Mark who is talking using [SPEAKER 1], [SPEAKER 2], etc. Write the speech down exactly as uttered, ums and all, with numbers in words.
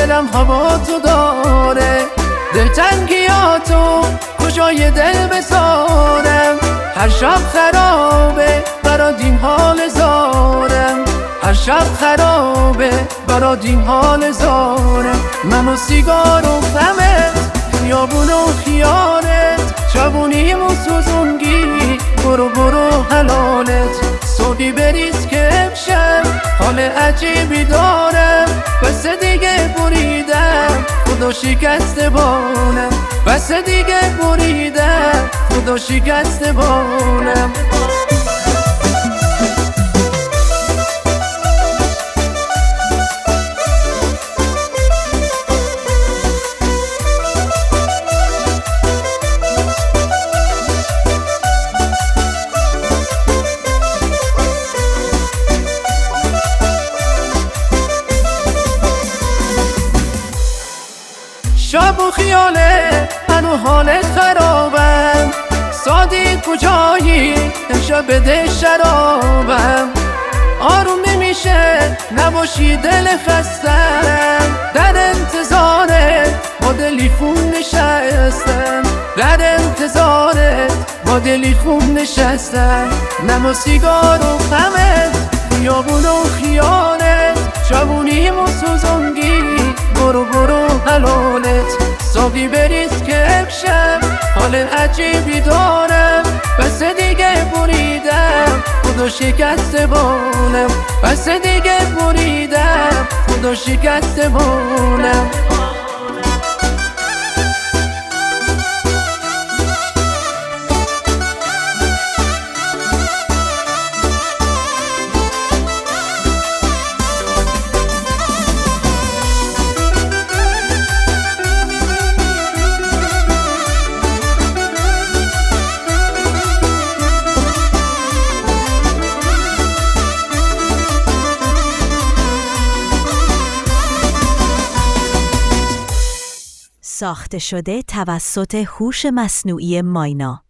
[SPEAKER 1] دلم هوا تو داره، دلتنگیاتو کجای دل بذارم. هر شب خرابه برات این حال زارم، هر شب خرابه برات این حال زارم. من و سیگار و غمت، خیابون و خیالت، جوونیم و سوزونگی، برو برو حلالت. صبحی بریز که امشب حال عجیبی دارم، بس دیگه بریدم خدا شکسته بانم، بس دیگه بریدم خدا شکسته بانم. شب و خیاله من و حالت خرابم، سادی کجایی امشب بده شرابم. آروم نمیشه نباشی دل خستم، در انتظارت با دلی خون نشستم، در انتظارت با دلی خون نشستم. من و سیگار و غمت، خیابون و خیالت، جوونیم و سوزونگی، برو برو حلالت. ساقی بریز که امشب حال عجیبی دارم، بس دیگه بریدم خدا شکسته بانم، بس دیگه بریدم خدا شکسته بانم.
[SPEAKER 2] ساخته شده توسط هوش مصنوعی ماینا.